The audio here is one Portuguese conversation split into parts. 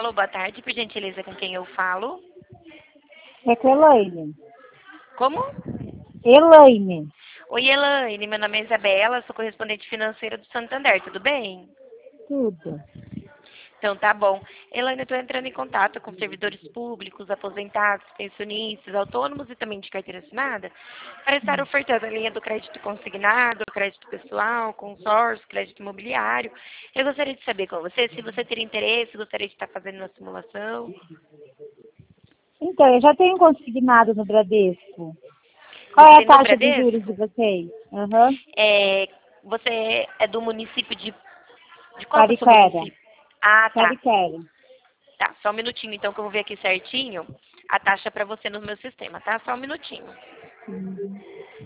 Alô, boa tarde, por gentileza, com quem eu falo? É com Elaine. Como? Elaine. Oi, Elaine, meu nome é Isabela, sou correspondente financeira do Santander, tudo bem? Tudo. Então tá bom. Elaine, eu estou entrando em contato com servidores públicos, aposentados, pensionistas, autônomos e também de carteira assinada, para estar ofertando a linha do crédito consignado, crédito pessoal, consórcio, crédito imobiliário. Eu gostaria de saber com você se você teria interesse, gostaria de estar fazendo uma simulação. Então, eu já tenho consignado no Bradesco. Qual Você é a tem no taxa de juros de Bradesco? vocês? Aham. Você é do município de qual que é o seu Pariquera. município? Ah, tá. Pariquera. Tá, só um minutinho então que eu vou ver aqui certinho a taxa para você no meu sistema, tá? Só um minutinho. Uhum.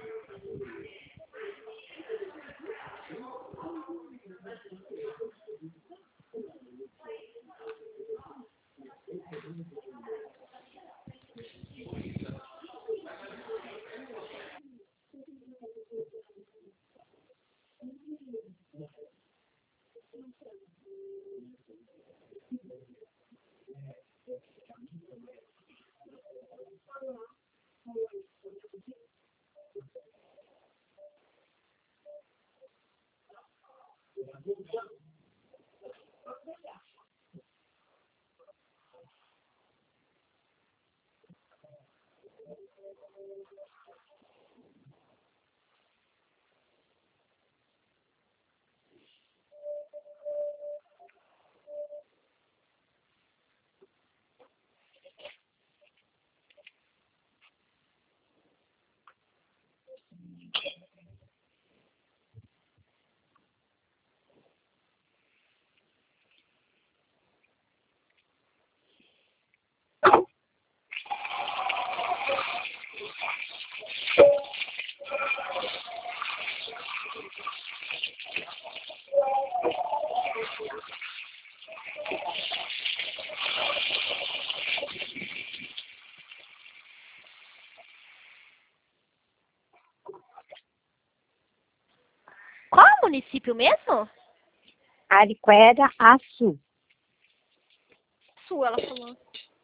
Qual é o município mesmo? Pariquera, Açu. Sul, ela falou.